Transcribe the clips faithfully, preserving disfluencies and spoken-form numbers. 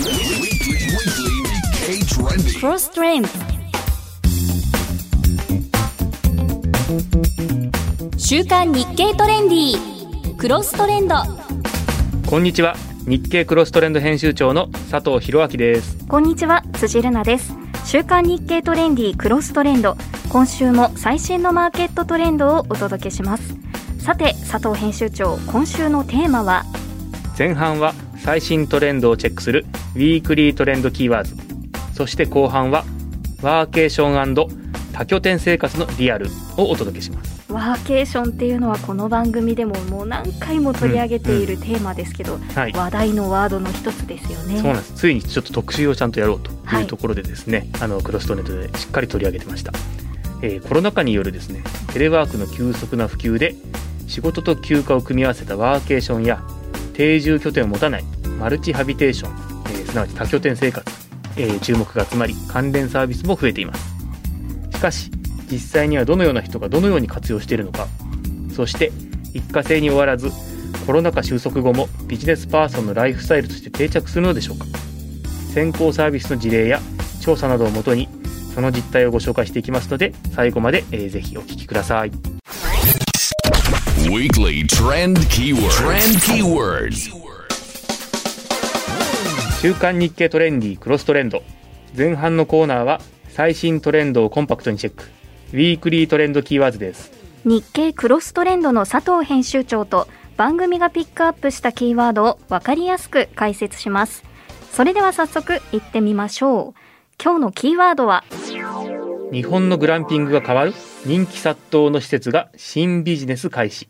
Cross Trend。週刊日経トレンディクロストレンド。 こんにちは、日経クロストレンド編集長の佐藤博明です。 こんにちは、辻瑠奈です。週刊日経トレンディクロストレンド、今週も最新のマーケットトレンドをお届けします。さて佐藤編集長、今週のテーマは？ 前半は最新トレンドをチェックするウィークリートレンドキーワード、そして後半はワーケーション&多拠点生活のリアルをお届けします。 ワーケーションっていうのはこの番組でももう何回も取り上げているテーマですけど、うんうん、はい、話題のワードの一つですよね。 そうなんです。ついにちょっと特集をちゃんとやろうというところでですね、はい、あのクロストレンドでしっかり取り上げてました。えー、コロナ禍によるですね、テレワークの急速な普及で仕事と休暇を組み合わせたワーケーションや定住拠点を持たないマルチハビテーション、えー、すなわち多拠点生活、えー、注目が集まり関連サービスも増えています。しかし実際にはどのような人がどのように活用しているのか、そして一過性に終わらずコロナ禍収束後もビジネスパーソンのライフスタイルとして定着するのでしょうか。先行サービスの事例や調査などをもとにその実態をご紹介していきますので、最後まで、えー、ぜひお聞きください。 Weekly Trend Keywords Trend Keywords 週刊日経トレンディクロストレンド、前半のコーナーは最新トレンドをコンパクトにチェック、ウィークリートレンドキーワードです。 日経クロストレンドの佐藤編集長と番組がピックアップしたキーワードを分かりやすく解説します。それでは早速いってみましょう。今日のキーワードは、 日本のグランピングが変わる、人気殺到の施設が新ビジネス開始。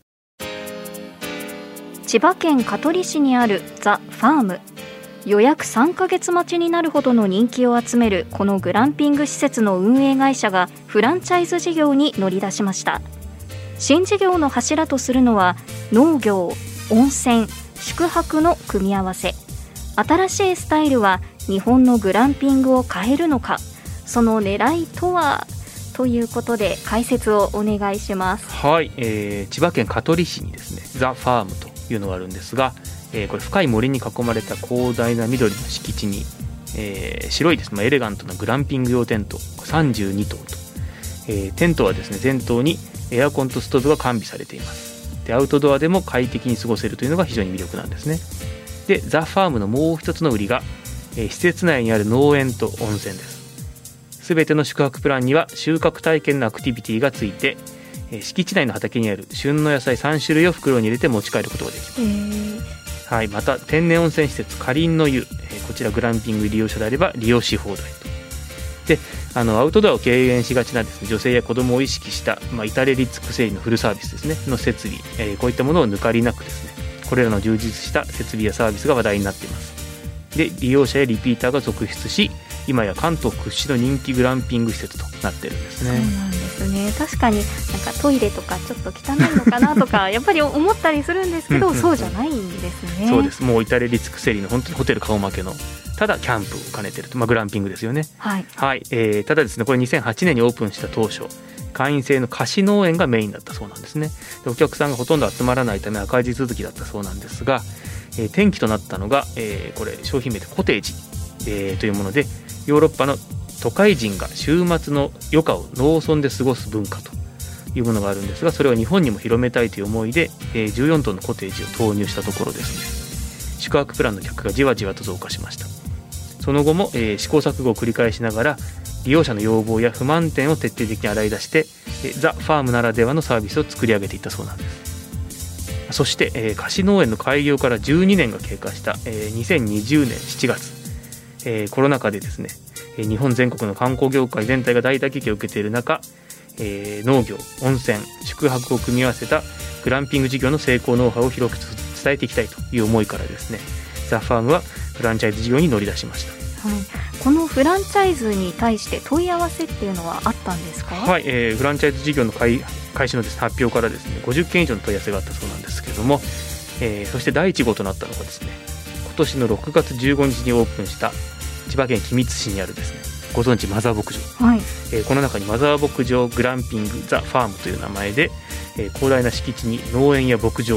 千葉県香取市にあるザ・ファーム、予約さんかげつ待ちになるほどの人気を集めるこのグランピング施設の運営会社がフランチャイズ事業に乗り出しました。新事業の柱とするのは農業、温泉、宿泊の組み合わせ。新しいスタイルは日本のグランピングを変えるのか、その狙いとは、ということで解説をお願いします。 はい、えー、千葉県香取市にですね、ザ・ファームというのがあるんですが、えー、これ深い森に囲まれた広大な緑の敷地に、えー、白いですね、エレガントなグランピング用テントさんじゅうにとうと、えー、テントはですね、全棟にエアコンとストーブが完備されています。でアウトドアでも快適に過ごせるというのが非常に魅力なんですね。でザ・ファームのもう一つの売りが、えー、施設内にある農園と温泉です。すべての宿泊プランには収穫体験のアクティビティがついて、えー、敷地内の畑にある旬の野菜さんしゅるいを袋に入れて持ち帰ることができます。はい、また天然温泉施設かりんの湯、えー、こちらグランピング利用者であれば利用し放題と。であのアウトドアを敬遠しがちなですね、女性や子どもを意識した、まあ、至れり尽くせりのフルサービスですねの設備、えー、こういったものを抜かりなくですね、これらの充実した設備やサービスが話題になっています。で利用者やリピーターが続出し、今や関東屈指の人気グランピング施設となっているんですね。 そうなんですね。確かになんかトイレとかちょっと汚いのかなとかやっぱり思ったりするんですけど、うんうんうん、そうじゃないんですね。 そうです。もう至れり尽くせりの本当にホテル顔負けの、ただキャンプを兼ねていると、まあ、グランピングですよね。 はい、 はいえー、ただですね、これにせんはちねんにオープンした当初、会員制の貸し農園がメインだったそうなんですね。でお客さんがほとんど集まらないため赤字続きだったそうなんですが、えー、転機となったのが、えー、これ商品名でコテージ、えー、というもので、ヨーロッパの都会人が週末の余暇を農村で過ごす文化というものがあるんですが、それを日本にも広めたいという思いで、えー、じゅうよんとうのコテージを投入したところですね、宿泊プランの客がじわじわと増加しました。その後も、えー、試行錯誤を繰り返しながら利用者の要望や不満点を徹底的に洗い出して、えー、ザ・ファームならではのサービスを作り上げていったそうなんです。そして、えー、貸し農園の開業からじゅうにねんが経過した、えー、にせんにじゅうねんしちがつ、えー、コロナ禍でですね、えー、日本全国の観光業界全体が大打撃を受けている中、えー、農業、温泉、宿泊を組み合わせたグランピング事業の成功ノウハウを広く伝えていきたいという思いからですね、ザ・ファームはフランチャイズ事業に乗り出しました。 はい、このフランチャイズに対して問い合わせっていうのはあったんですか？ はい、えー、フランチャイズ事業の開開始のです、ね、発表からですねごじゅっけん以上の問い合わせがあったそうなんですけれども、えー、そして第一号となったのがですね、今年のろくがつじゅうごにちにオープンした千葉県君津市にあるですね、ご存知マザー牧場、 はいえー、この中にマザー牧場グランピングザ・ファームという名前で、えー、広大な敷地に農園や牧場、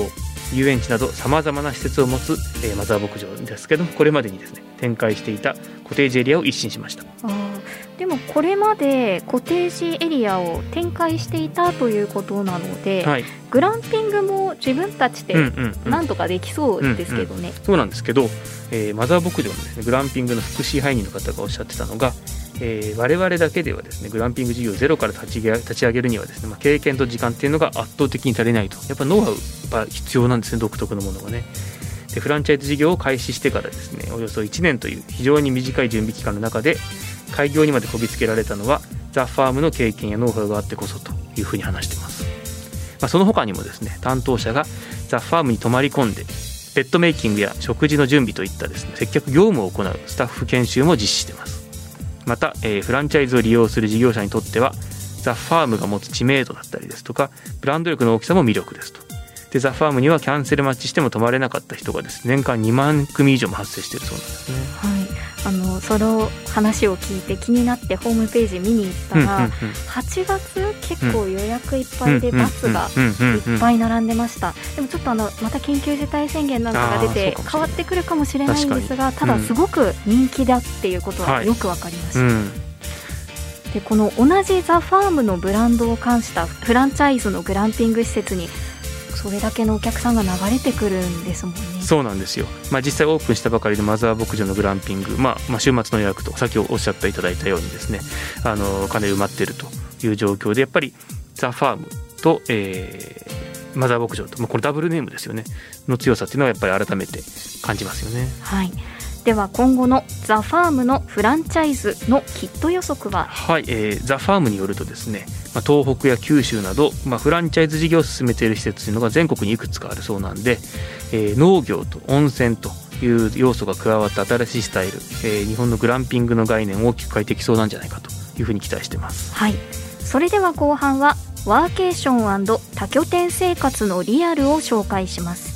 遊園地などさまざまな施設を持つ、えー、マザー牧場ですけども、これまでにですね展開していたコテージエリアを一新しました。 あでもこれまでコテージエリアを展開していたということなので、はい、グランピングも自分たちでなんとかできそうですけどね、うんうんうん、 そうなんですけど、えー、マザー牧場のですねグランピングの副支配人の方がおっしゃってたのが、えー、我々だけではですねグランピング事業をゼロから立ち上げ、立ち上げるにはですね、まあ、経験と時間っていうのが圧倒的に足りないと。やっぱノウハウが必要なんですね、独特のものがね。でフランチャイズ事業を開始してからですねおよそいちねんという非常に短い準備期間の中で開業にまでこぎつけられたのはザ・ファームの経験やノウハウがあってこそというふうに話しています。まあ、その他にもですね担当者がザ・ファームに泊まり込んでベッドメイキングや食事の準備といったですね接客業務を行うスタッフ研修も実施しています。また、えー、フランチャイズを利用する事業者にとってはザ・ファームが持つ知名度だったりですとかブランド力の大きさも魅力ですと。でザ・ファームにはキャンセル待ちしても泊まれなかった人がですね年間にまんくみ以上も発生しているそうなんですね。 はい、あのその話を聞いて気になってホームページ見に行ったら、うんうんうん、はちがつ結構予約いっぱいでバスがいっぱい並んでました。でもちょっとあのまた緊急事態宣言なんかが出て変わってくるかもしれないんですが、ただすごく人気だっていうことはよくわかりました。はい、うんでこの同じザ・ファームのブランドを冠したフランチャイズのグランピング施設にそれだけのお客さんが流れてくるんですもんね。 そうなんですよ、まあ、実際オープンしたばかりのマザー牧場のグランピング、まあ、まあ週末の予約とさっきおっしゃっていただいたようにですねあのかなり埋まっているという状況でやっぱりザ・ファームと、えー、マザー牧場と、まあ、これダブルネームですよねの強さっていうのはやっぱり改めて感じますよね。 はい、では今後のザ・ファームのフランチャイズのヒット予測は。 はい、えー、ザ・ファームによるとですね、まあ、東北や九州など、まあ、フランチャイズ事業を進めている施設というのが全国にいくつかあるそうなんで、えー、農業と温泉という要素が加わった新しいスタイル、えー、日本のグランピングの概念を大きく変えてきそうなんじゃないかというふうに期待しています。 はい、それでは後半はワーケーション&多拠点生活のリアルを紹介します。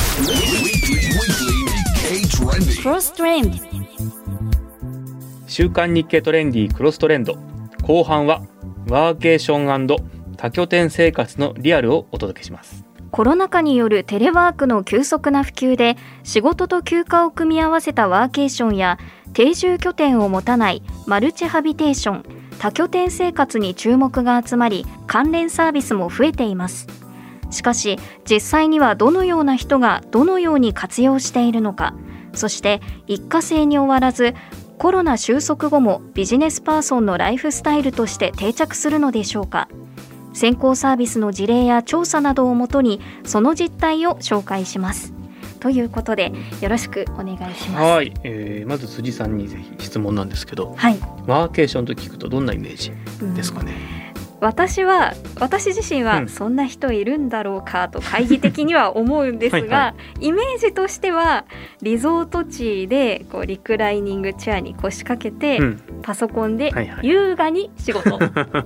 クロストレンド週刊日経トレンディクロストレンド後半はワーケーション&多拠点生活のリアルをお届けします。 コロナ禍によるテレワークの急速な普及で仕事と休暇を組み合わせたワーケーションや定住拠点を持たないマルチハビテーション多拠点生活に注目が集まり関連サービスも増えています。しかし実際にはどのような人がどのように活用しているのか、そして一過性に終わらずコロナ収束後もビジネスパーソンのライフスタイルとして定着するのでしょうか。先行サービスの事例や調査などをもとにその実態を紹介しますということでよろしくお願いします。 はい、えー、まず辻さんにぜひ質問なんですけど、 はい、 ワーケーションと聞くとどんなイメージですかね。 うん、私は私自身はそんな人いるんだろうかと懐疑的には思うんですがはい、はい、イメージとしてはリゾート地でこうリクライニングチェアに腰掛けて、うん、パソコンで優雅に仕事、はいはい、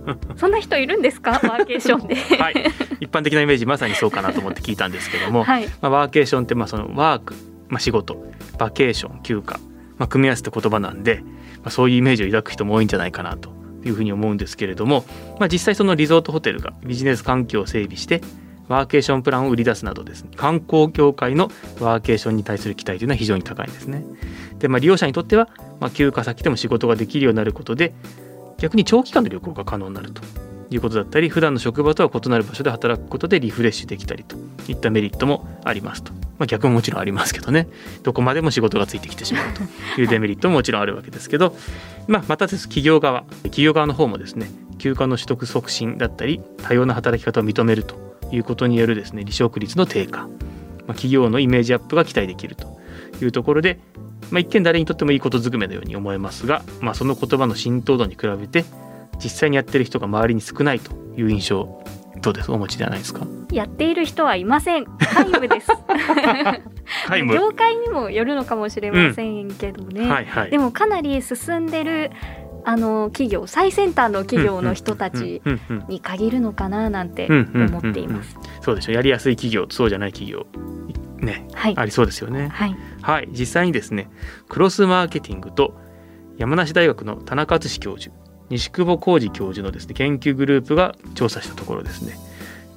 そんな人いるんですかワーケーションで、 はい、一般的なイメージまさにそうかなと思って聞いたんですけども、はい、まあ、ワーケーションってまあそのワーク、まあ、仕事、バケーション、休暇、まあ、組み合わせた言葉なんで、まあ、そういうイメージを抱く人も多いんじゃないかなというふうに思うんですけれども、まあ、実際そのリゾートホテルがビジネス環境を整備してワーケーションプランを売り出すなどですね、観光業界のワーケーションに対する期待というのは非常に高いんですね。で、まあ、利用者にとっては、まあ、休暇先でも仕事ができるようになることで逆に長期間の旅行が可能になるということだったり、普段の職場とは異なる場所で働くことでリフレッシュできたりといったメリットもありますと。まあ、逆ももちろんありますけどね、どこまでも仕事がついてきてしまうというデメリットももちろんあるわけですけど、まあ、またです企業側企業側の方もですね、休暇の取得促進だったり多様な働き方を認めるということによるですね離職率の低下、まあ、企業のイメージアップが期待できるというところで、まあ、一見誰にとってもいいことずくめのように思えますが、まあ、その言葉の浸透度に比べて実際にやっている人が周りに少ないという印象どうですお持ちではないですか。 やっている人はいません。皆無です皆無業界にもよるのかもしれませんけどね、うん、はいはい、でもかなり進んでるあの企業、最先端の企業の人たちに限るのかななんて思っています。 そうでしょう、やりやすい企業とそうじゃない企業ね、はい、ありそうですよね。はい、はい、実際にですねクロスマーケティングと山梨大学の田中敦教授、西久保浩二教授のですね研究グループが調査したところですね、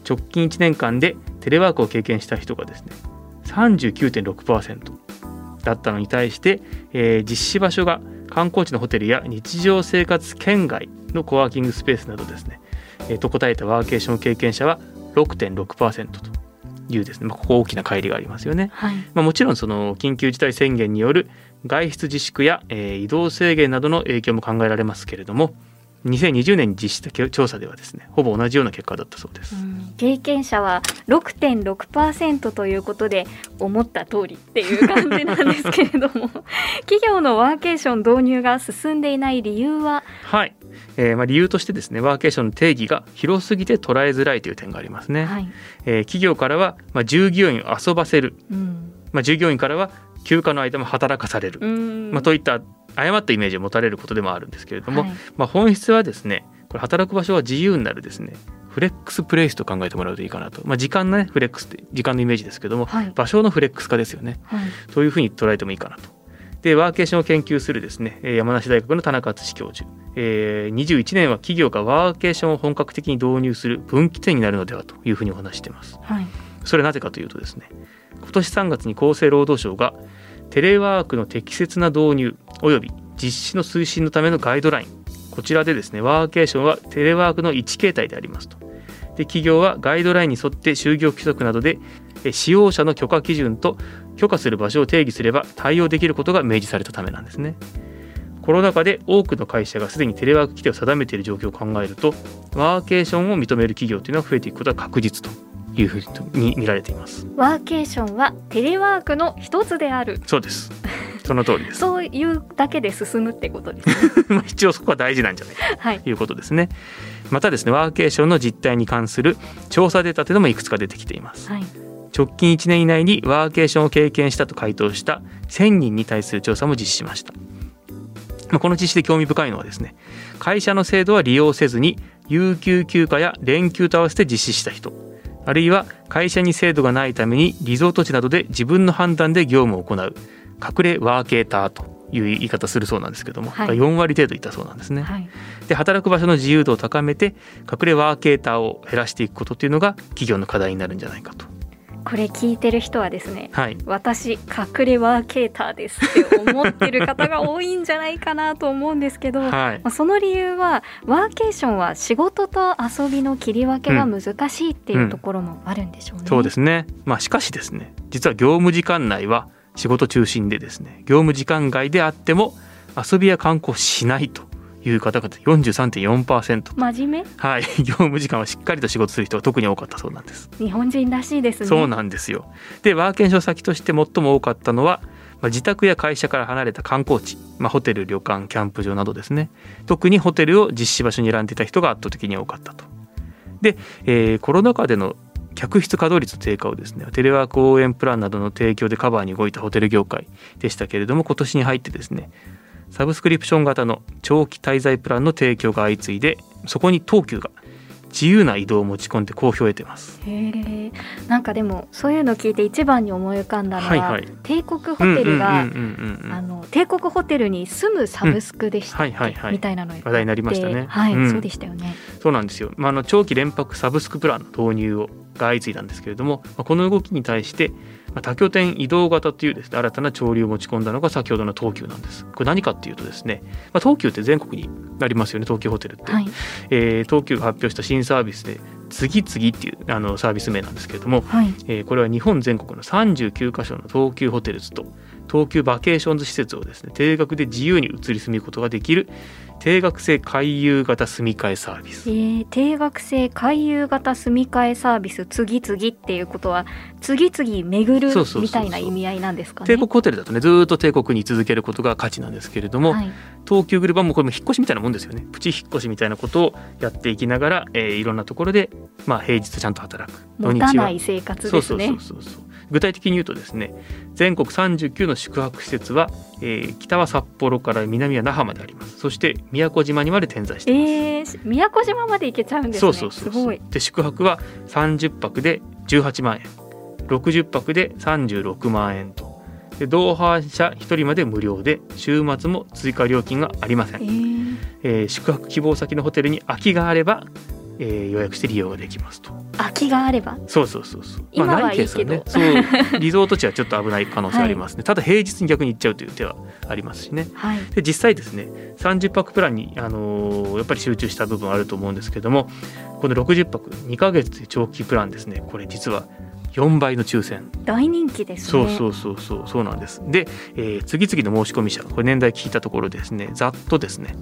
直近いちねんかんでテレワークを経験した人がですね さんじゅうきゅうてんろくパーセント だったのに対して、えー、実施場所が観光地のホテルや日常生活圏外のコワーキングスペースなどですね、えー、と答えたワーケーション経験者は ろくてんろくパーセント というですね、まあ、ここ大きな乖離がありますよね、 はい。 まあ、もちろんその緊急事態宣言による外出自粛や、えー移動制限などの影響も考えられますけれども、にせんにじゅうねんに実施した調査ではですね、ほぼ同じような結果だったそうです。 うん、経験者は ろくてんろくパーセント ということで思った通りっていう感じなんですけれども企業のワーケーション導入が進んでいない理由は？ はい、えーまあ、理由としてですね、ワーケーションの定義が広すぎて捉えづらいという点がありますね、 はい。 えー企業からは、まあ、従業員を遊ばせる、 うんまあ、従業員からは休暇の間も働かされる、 うんまあ、といった誤ったイメージを持たれることでもあるんですけれども、 はい。 まあ、本質はですね、これ働く場所は自由になるですね、フレックスプレイスと考えてもらうといいかなと、まあ、時間のねフレックスって時間のイメージですけども、 はい場所のフレックス化ですよね、 はい。 そういうふうに捉えてもいいかなと。でワーケーションを研究するですね、えー山梨大学の田中敦教授、えーにじゅういちねんは企業がワーケーションを本格的に導入する分岐点になるのではというふうにお話しています。 はい。 それはなぜかというとですね、今年さんがつに厚生労働省がテレワークの適切な導入および実施の推進のためのガイドライン、こちらでですね、ワーケーションはテレワークの一形態でありますと。で企業はガイドラインに沿って就業規則などでえ使用者の許可基準と許可する場所を定義すれば対応できることが明示されたためなんですね。コロナ禍で多くの会社がすでにテレワーク規定を定めている状況を考えると、ワーケーションを認める企業というのは増えていくことは確実というふうに見られています。 ワーケーションはテレワークの一つである。 そうです。その通りです。 そういうだけで進むってことですね。 一応そこは大事なんじゃないかはい。 ということですね。またですね、ワーケーションの実態に関する調査データというのもいくつか出てきています。 はい。 直近いちねん以内にワーケーションを経験したと回答したせんにんに対する調査も実施しました。まあ、この実施で興味深いのはですね、会社の制度は利用せずに有給休暇や連休と合わせて実施した人、あるいは会社に制度がないためにリゾート地などで自分の判断で業務を行う隠れワーケーターという言い方するそうなんですけども、 はい、 よんわり程度いったそうなんですね、 はい。 で働く場所の自由度を高めて隠れワーケーターを減らしていくことというのが企業の課題になるんじゃないかと。 これ聞いてる人はですね、 はい、 私隠れワーケーターですって思ってる方が多いんじゃないかなと思うんですけど、 はい、 まあ、その理由はワーケーションは仕事と遊びの切り分けが難しいっていうところもあるんでしょうね、 うんうん、そうですね、まあ、しかしですね、実は業務時間内は仕事中心でですね、業務時間外であっても遊びや観光しないという方々 よんじゅうさんてんよんパーセント、 真面目、 はい、業務時間はしっかりと仕事する人が特に多かったそうなんです。 日本人らしいですね。 そうなんですよ。でワーケーション先として最も多かったのは、まあ、自宅や会社から離れた観光地、まあ、ホテル、旅館、キャンプ場などですね。特にホテルを実施場所に選んでいた人が圧倒的に多かったと。で、えー、コロナ禍での客室稼働率低下をですね、テレワーク応援プランなどの提供でカバーに動いたホテル業界でしたけれども、今年に入ってですね、サブスクリプション型の長期滞在プランの提供が相次いで、そこに東急が自由な移動を持ち込んで好評を得てます。 へえ、なんかでもそういうの聞いて一番に思い浮かんだのは、はいはい、帝国ホテルが帝国ホテルに住むサブスクでした、うん、はいはいはい、みたいなの話題になりましたね。 はい、 うん、 そうでしたよね。 そうなんですよ、まあ、あの長期連泊サブスクプランの導入をが相次いだんですけれども、まあ、この動きに対して、まあ、多拠点移動型というですね、新たな潮流を持ち込んだのが先ほどの東急なんです。これ何かっていうとですね、まあ、東急って全国にありますよね、東急ホテルって、はい、えー、東急が発表した新サービスで次々っていうあのサービス名なんですけれども、はい、えー、これは日本全国のさんじゅうきゅうカ所の東急ホテルズと東急バケーションズ施設をですね、定額で自由に移り住むことができる定額制回遊型住み替えサービス、 えー、定額制回遊型住み替えサービス、次々っていうことは次々巡るみたいな意味合いなんですかね。 帝国ホテルだとね、ずっと帝国に続けることが価値なんですけれども、はい、東急グループはもうこれも引っ越しみたいなもんですよね。プチ引っ越しみたいなことをやっていきながら、えー、いろんなところで、まあ、平日ちゃんと働く、 持たない生活ですね。 そうそうそうそう。具体的に言うとですね、全国さんじゅうきゅうの宿泊施設は、えー、北は札幌から南は那覇まであります。そして宮古島にまで点在しています、えー、宮古島まで行けちゃうんですね。 そうそうそうそう。すごい。で宿泊はさんじゅっぱくでじゅうはちまんえん、ろくじゅっぱくでさんじゅうろくまんえんと、で同伴者ひとりまで無料で週末も追加料金がありません、えーえー、宿泊希望先のホテルに空きがあれば、えー、予約して利用ができますと。 空きがあれば。 そうそうそうそう、 今はいいけど、 まあ、ないケースはね、そうリゾート地はちょっと危ない可能性ありますね、はい、ただ平日に逆に行っちゃうという手はありますしね、 はい、で実際ですねさんじゅっぱくプランに、あのー、やっぱり集中した部分あると思うんですけども、このろくじゅっぱくにかげつで長期プランですね、これ実はよんばいの抽選、 大人気ですね。 そうそうそうそうそうなんです。で、えー、次々の申し込み者、これ年代聞いたところですね、ざっとですね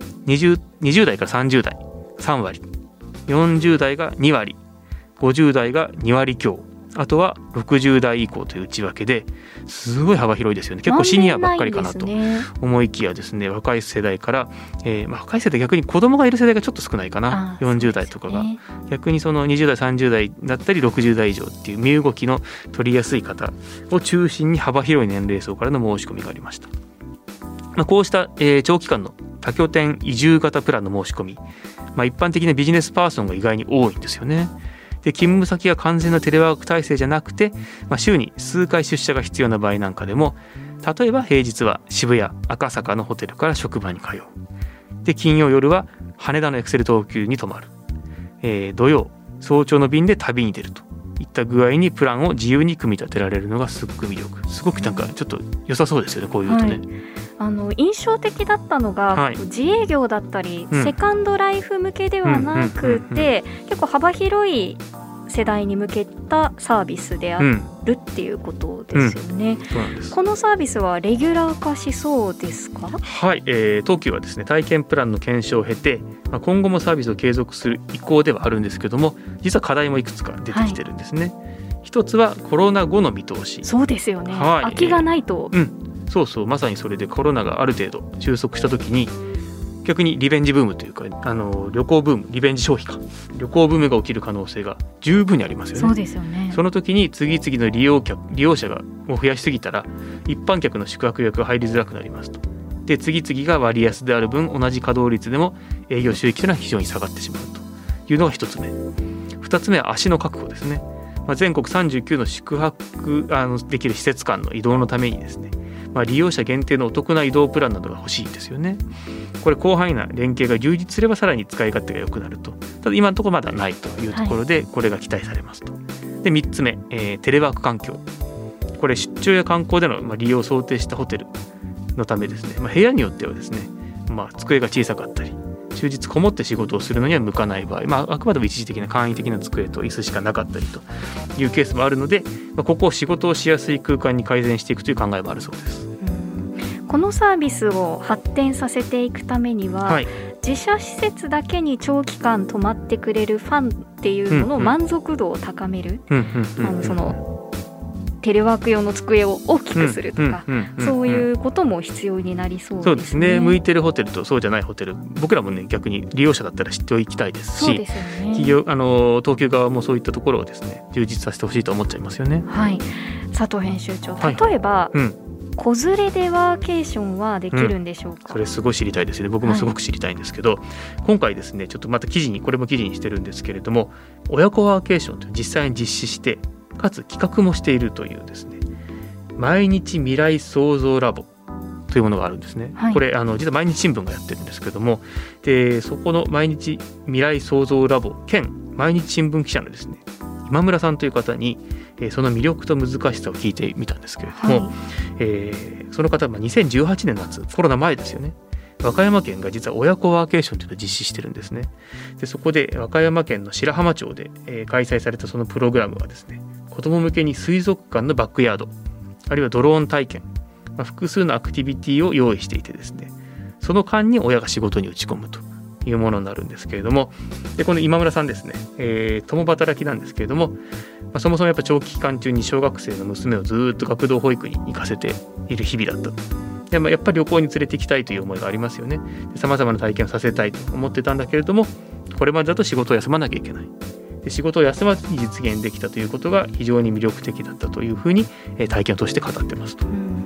20, 20代からさんじゅう代さんわり、よんじゅう代がにわり、ごじゅう代がにわり強、あとはろくじゅう代以降という内訳ですごい幅広いですよね。結構シニアばっかりかなと思いきやですね、若い世代から、えーまあ、若い世代逆に子供がいる世代がちょっと少ないかな、よんじゅう代とかが、ね、逆にそのにじゅう代さんじゅう代だったりろくじゅう代以上っていう身動きの取りやすい方を中心に幅広い年齢層からの申し込みがありました。まあ、こうした、えー、長期間の多拠点移住型プランの申し込み、まあ、一般的なビジネスパーソンが意外に多いんですよね。で勤務先が完全なテレワーク体制じゃなくて、まあ、週に数回出社が必要な場合なんかでも、例えば平日は渋谷赤坂のホテルから職場に通う、で金曜夜は羽田のエクセル東急に泊まる、えー、土曜早朝の便で旅に出るといった具合にプランを自由に組み立てられるのがすごく魅力、すごくなんかちょっと良さそうですよね、こういうとね、はい、 あの印象的だったのが、はい、自営業だったり、うん、セカンドライフ向けではなくて、結構幅広い世代に向けたサービスであるっていうことですよね、うんうん、そうなんです。このサービスはレギュラー化しそうですか？ はい、えー、東急はですね体験プランの検証を経て、まあ、今後もサービスを継続する意向ではあるんですけども、実は課題もいくつか出てきてるんですね、はい、一つはコロナ後の見通し。 そうですよね、はい、空きがないと、 えー、うんそうそう、まさにそれでコロナがある程度収束した時に逆にリベンジブームというか、あの旅行ブーム、リベンジ消費か旅行ブームが起きる可能性が十分にありますよね。 そうですよね。 その時に次々の利用客利用者がを増やしすぎたら一般客の宿泊予約が入りづらくなりますと。で次々が割安である分同じ稼働率でも営業収益というのは非常に下がってしまうというのが一つ目。二つ目は足の確保ですね、まあ、全国さんじゅうきゅうの宿泊あのできる施設間の移動のためにですね、まあ、利用者限定のお得な移動プランなどが欲しいんですよね。これ広範囲な連携が充実すればさらに使い勝手が良くなると。ただ今のところまだないというところでこれが期待されますと。でみっつめ、えー、テレワーク環境。これ出張や観光での、まあ、利用を想定したホテルのためですね、まあ、部屋によってはですね、まあ、机が小さかったり終日こもって仕事をするのには向かない場合、まあ、あくまでも一時的な簡易的な机と椅子しかなかったりというケースもあるので、まあ、ここを仕事をしやすい空間に改善していくという考えもあるそうです。 このサービスを発展させていくためには、はい、自社施設だけに長期間泊まってくれるファンっていうのの満足度を高める、そのテレワーク用の机を大きくするとか、そういうことも必要になりそうですね。 そうですね。向いてるホテルとそうじゃないホテル、僕らもね逆に利用者だったら知っておきたいですし、 そうですよね、 企業あの東急側もそういったところをですね充実させてほしいと思っちゃいますよね。 はい、佐藤編集長、例えば、はい、うん子連れでワーケーションはできるんでしょうか？ うん、それすごい知りたいですね。僕もすごく知りたいんですけど、はい、今回ですねちょっとまた記事にこれも記事にしてるんですけれども、親子ワーケーションという実際に実施してかつ企画もしているというですね毎日未来創造ラボというものがあるんですね、はい、これあの実は毎日新聞がやってるんですけども、でそこの毎日未来創造ラボ兼毎日新聞記者のですね今村さんという方にその魅力と難しさを聞いてみたんですけれども、はい、えー、その方はにせんじゅうはちねん夏、コロナ前ですよね、和歌山県が実は親子ワーケーションというのを実施してるんですね。でそこで和歌山県の白浜町で、えー、開催されたそのプログラムはですね、子ども向けに水族館のバックヤード、あるいはドローン体験、まあ、複数のアクティビティを用意していてですね、その間に親が仕事に打ち込むというものになるんですけれども、でこの今村さんですね、えー、共働きなんですけれども、まあ、そもそもやっぱ長期期間中に小学生の娘をずっと学童保育に行かせている日々だったと。で、まあ、やっぱり旅行に連れて行きたいという思いがありますよね。さまざまな体験をさせたいと思ってたんだけれども、これまでだと仕事を休まなきゃいけない。で仕事を休まずに実現できたということが非常に魅力的だったというふうに、えー、体験を通して語ってますと。 うん、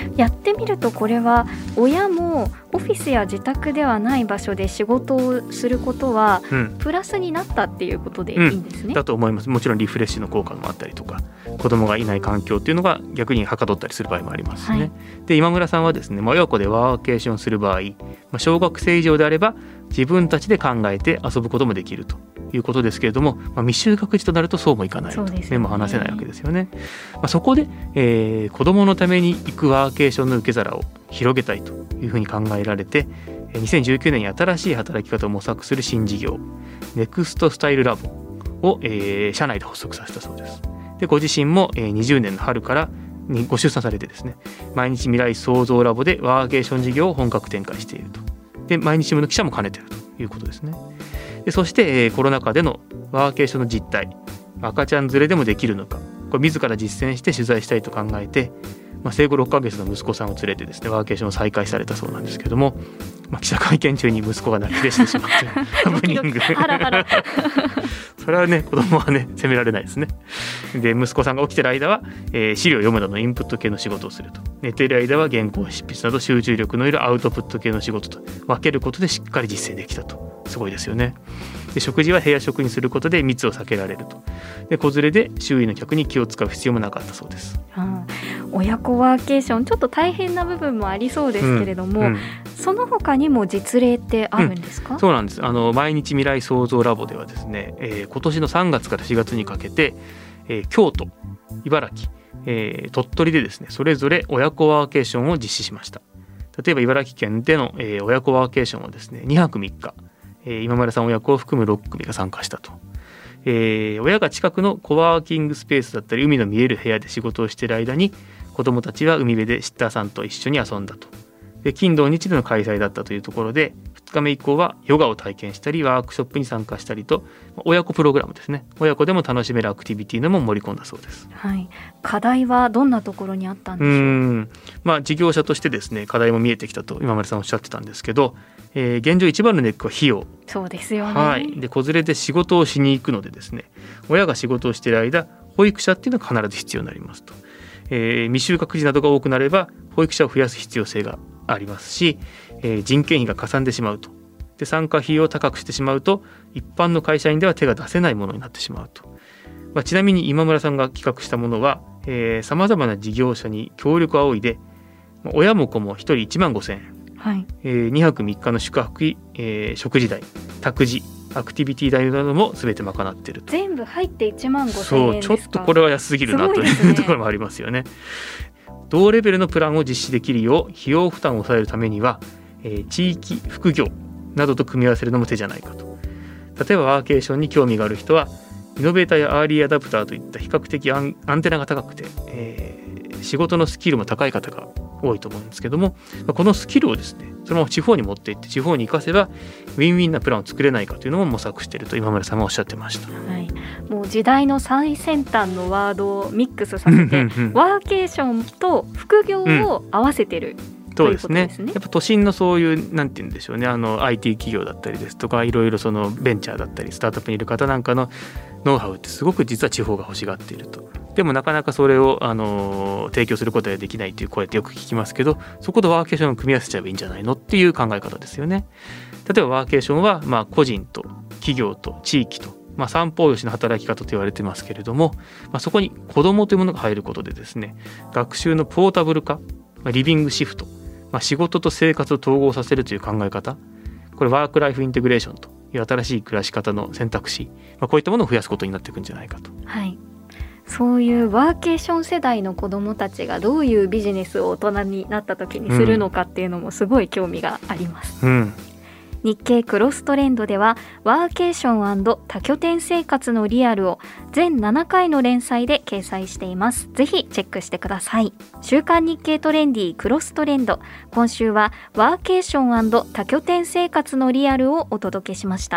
やってみるとこれは親もオフィスや自宅ではない場所で仕事をすることはプラスになったっていうことでいいんですね、 うん、だと思います。もちろんリフレッシュの効果もあったりとか、子供がいない環境っていうのが逆にはかどったりする場合もありますしね、はい、で今村さんはですね、親子でワーケーションする場合、小学生以上であれば自分たちで考えて遊ぶこともできるということですけれども、まあ、未就学児となるとそうもいかないと、目も離せないわけですよね。まあ、そこで、えー、子供のために行くワーケーションの受け皿を広げたいというふうに考えられて、にせんじゅうきゅうねんに新しい働き方を模索する新事業ネクストスタイルラボを、えー、社内で発足させたそうです。でご自身も、えー、にじゅうねんの春からにご出産されてですね、毎日未来創造ラボでワーケーション事業を本格展開していると。で毎日新聞の記者も兼ねているということですね。でそして、えー、コロナ禍でのワーケーションの実態、赤ちゃん連れでもできるのか、これ自ら実践して取材したいと考えて、まあ、生後ろっかげつの息子さんを連れてですね、ワーケーションを再開されたそうなんですけども、まあ、記者会見中に息子が泣き出してしまってハプニングそれはね、子供はね責められないですね。で息子さんが起きてる間は、えー、資料を読むなどのインプット系の仕事をすると、寝ている間は原稿執筆など集中力のいるアウトプット系の仕事と分けることでしっかり実践できたと。すごいですよね。で食事は部屋食にすることで密を避けられると。で子連れで周囲の客に気を使う必要もなかったそうです、 うん、親子ワーケーションちょっと大変な部分もありそうですけれども、うんうん、その他にも実例ってあるんですか？ うん、そうなんです。あの毎日未来創造ラボではですね、えー、今年のさんがつからしがつにかけて、えー、京都、茨城、えー、鳥取でですね、それぞれ親子ワーケーションを実施しました。例えば茨城県での、えー、親子ワーケーションはですね、にはくみっか、えー、今村さん親子を含むろっくみが参加したと。えー、親が近くのコワーキングスペースだったり海の見える部屋で仕事をしている間に、子どもたちは海辺でシッターさんと一緒に遊んだと。で金土日での開催だったというところで、ふつかめ以降はヨガを体験したりワークショップに参加したりと、親子プログラムですね、親子でも楽しめるアクティビティのも盛り込んだそうです、 はい、課題はどんなところにあったんでしょう？うーん、 まあ、事業者としてですね、課題も見えてきたと今村さんおっしゃってたんですけど、えー、現状一番のネックは費用。 そうですよね、 はい、で子連れで仕事をしに行くのでですね、親が仕事をしている間保育者っていうのは必ず必要になりますと。えー、未就学児などが多くなれば保育者を増やす必要性がありますし、えー、人件費がかさんでしまうと。で参加費用を高くしてしまうと一般の会社員では手が出せないものになってしまうと。まあ、ちなみに今村さんが企画したものはさまざまな事業者に協力を仰いで、親も子もひとりいちまんごせんえん、はい、えー、にはくみっかの宿泊費、えー、食事代、託児、アクティビティ代なども全て賄っていると。 全部入っていちまんごせんえんですか？ そう、ちょっとこれは安すぎるなというところもありますよね。同レベルのプランを実施できるよう費用負担を抑えるためには、えー、地域副業などと組み合わせるのも手じゃないかと。例えばワーケーションに興味がある人はイノベーターやアーリーアダプターといった比較的アン、アンテナが高くて、えー、仕事のスキルも高い方が多いと思うんですけども、このスキルをですね、そのまま地方に持っていって地方に生かせばウィンウィンなプランを作れないかというのも模索していると今村さんはおっしゃってました、 はい、もう時代の最先端のワードをミックスさせてワーケーションと副業を合わせてる、うん、 そうですね。やっぱ都心のそういうなんて言うんでしょうね、あの アイティー 企業だったりですとか、いろいろそのベンチャーだったりスタートアップにいる方なんかのノウハウってすごく実は地方が欲しがっていると。でもなかなかそれを、あの提供することができないという声ってよく聞きますけど、そことワーケーションを組み合わせちゃえばいいんじゃないのっていう考え方ですよね。例えばワーケーションはまあ個人と企業と地域と、まあ、三方よしの働き方と言われてますけれども、まあ、そこに子どもというものが入ることでですね、学習のポータブル化、まあ、リビングシフト、まあ、仕事と生活を統合させるという考え方、これワークライフインテグレーションという新しい暮らし方の選択肢、まあ、こういったものを増やすことになっていくんじゃないかと。 はい、そういうワーケーション世代の子どもたちがどういうビジネスを大人になった時にするのかっていうのもすごい興味があります、うん、日経クロストレンドではワーケーション&多拠点生活のリアルを全ななかいの連載で掲載しています。ぜひチェックしてください。週刊日経トレンディクロストレンド、今週はワーケーション&多拠点生活のリアルをお届けしました。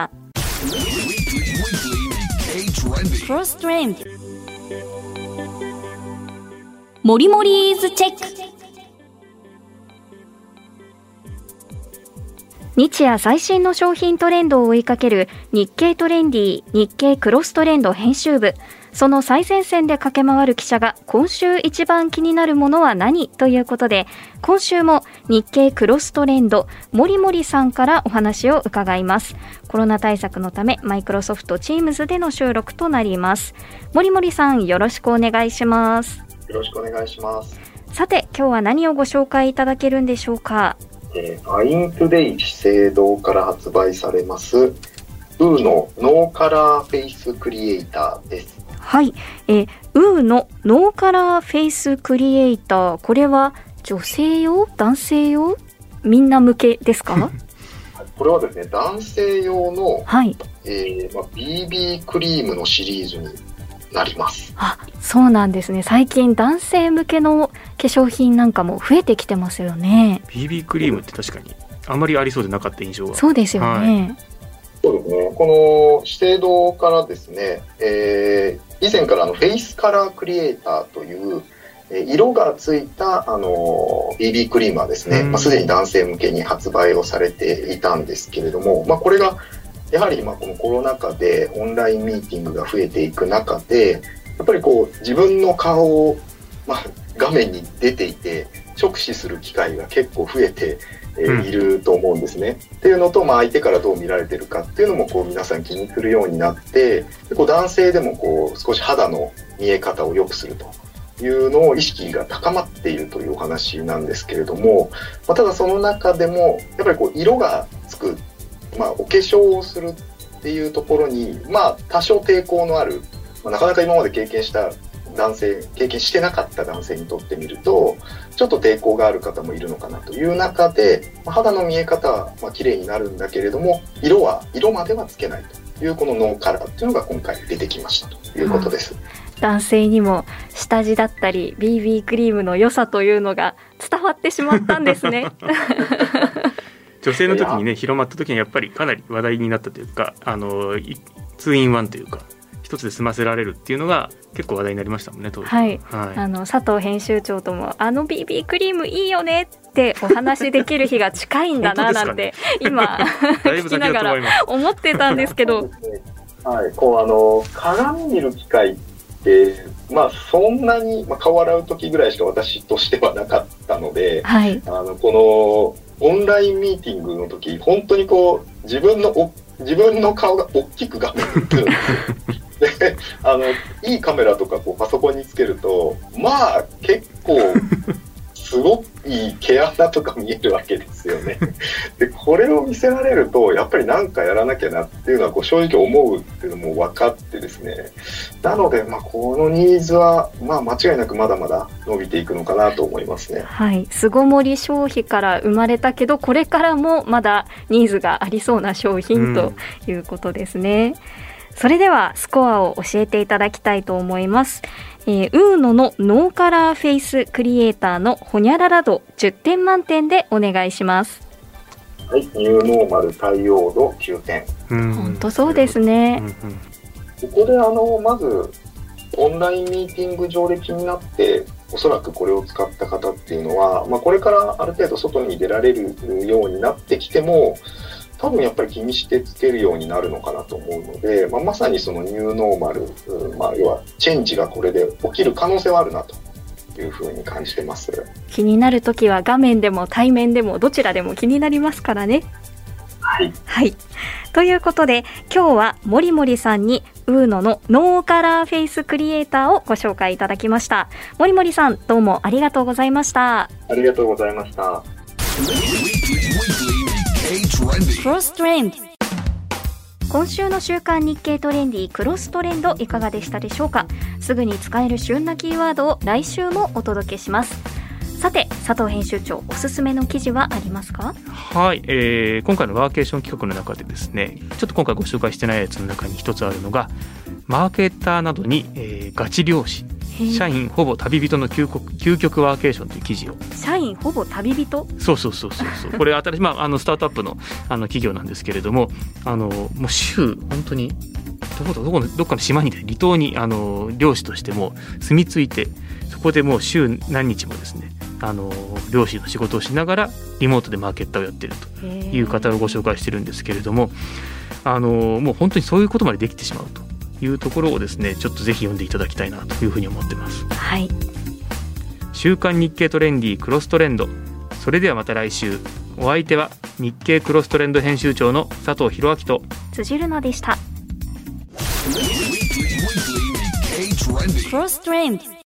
クロストレンドモリモリーズチェック。 日夜最新の商品トレンドを追いかける日経トレンディ日経クロストレンド編集部、 その最前線で駆け回る記者が今週一番気になるものは何ということで、今週も日経クロストレンド森森さんからお話を伺います。コロナ対策のためマイクロソフト Teams での収録となります。森森さん、よろしくお願いします。 よろしくお願いします。 さて、今日は何をご紹介いただけるんでしょうか。 えー、ファイントゥデイ資生堂から発売されますウーのノーカラーフェイスクリエイターです。 はい、えー、ウーのノーカラーフェイスクリエイター、これは女性用、男性用、みんな向けですか？ これはですね、男性用の、 はいえーまあ、ビービー クリームのシリーズになります。 あ、そうなんですね。最近男性向けの化粧品なんかも増えてきてますよね。 ビービー クリームって確かにあんまりありそうでなかった印象が。 そうですよね、はい、 そうですね。この資生堂からですね、えー、以前からあのフェイスカラークリエイターという色がついたあの ビービー クリームはですね、まあ、すでに男性向けに発売をされていたんですけれども、まあ、これがやはりまあこのコロナ禍でオンラインミーティングが増えていく中で、やっぱりこう自分の顔を、まあ、画面に出ていて直視する機会が結構増えて、えー、いると思うんですね、うん、っていうのと、まあ、相手からどう見られてるかっていうのもこう皆さん気にするようになって、こう男性でもこう少し肌の見え方を良くするというのを意識が高まっているというお話なんですけれども、まあ、ただその中でもやっぱりこう色がつく、まあ、お化粧をするっていうところに、まあ、多少抵抗のある、まあ、なかなか今まで経験した男性、経験してなかった男性にとってみるとちょっと抵抗がある方もいるのかなという中で、まあ、肌の見え方はまあ綺麗になるんだけれども色は色まではつけないというこのノーカラーっていうのが今回出てきましたということです。 男性にも下地だったり ビービー クリームの良さというのが伝わってしまったんですね。 女性の時にね広まった時にやっぱりかなり話題になったというか、あのツーインワンというか一つで済ませられるっていうのが結構話題になりましたもんね当時。 はい、はい、あの佐藤編集長ともあの ビービー クリームいいよねってお話できる日が近いんだななんて、ね、今聞きながら思ってたんですけど、 はい、こうあの鏡見る機会ってまあそんなに、まあ、顔洗う時ぐらいしか私としてはなかったので、 はい、 あのこのオンラインミーティングの時本当にこう自分のお自分の顔が大きく画面に映るんですよ。であのいいカメラとかこうパソコンにつけるとまあ結構すごくいい毛穴とか見えるわけですよね。でこれを見せられるとやっぱり何かやらなきゃなっていうのはこう正直思うっていうのも分かってですね、なので、まあ、このニーズは、まあ、間違いなくまだまだ伸びていくのかなと思いますね。 はい、巣ごもり消費から生まれたけどこれからもまだニーズがありそうな商品ということですね、うん、それではスコアを教えていただきたいと思います。えー、ウーノのノーカラーフェイスクリエイターのホニャララ度じゅってん満点でお願いします。 はい、ニューノーマル対応度きゅうてん。 本当そうですね、 うんうん、ここであのまずオンラインミーティング上で気になっておそらくこれを使った方っていうのは、まあ、これからある程度外に出られるようになってきても多分やっぱり気にしてつけるようになるのかなと思うので、まあ、まさにそのニューノーマル、まあ、要はチェンジがこれで起きる可能性はあるなというふうに感じてます。 気になるときは画面でも対面でもどちらでも気になりますからね。 はい、 はい、ということで今日はもりもりさんにウーノのノーカラーフェイスクリエイターをご紹介いただきました。もりもりさんどうもありがとうございました。 ありがとうございました。 クロストレンド。 今週の週刊日経トレンディクロストレンドいかがでしたでしょうか。すぐに使える旬なキーワードを来週もお届けします。さて佐藤編集長おすすめの記事はありますか。 はい、えー、今回のワーケーション企画の中でですねちょっと今回ご紹介してないやつの中に一つあるのがマーケーターなどに、えー、ガチ漁師社員ほぼ旅人の究極、究極ワーケーションという記事を。 社員ほぼ旅人。 そうそうそうそうそうこれ新しい、まあ、あのスタートアップ の, あの企業なんですけれどもあのもう週本当にどこ ど, ど, このどっかの島に、ね、離島にあの漁師としても住み着いてそこでもう週何日もですねあの漁師の仕事をしながらリモートでマーケッターをやっているという方をご紹介してるんですけれどもあのもう本当にそういうことまでできてしまうというところをですねちょっとぜひ読んでいただきたいなというふうに思ってます。 はい、 週刊日経トレンディクロストレンド。それではまた来週。お相手は日経クロストレンド編集長の佐藤弘明と辻るなでした。 クロストレンド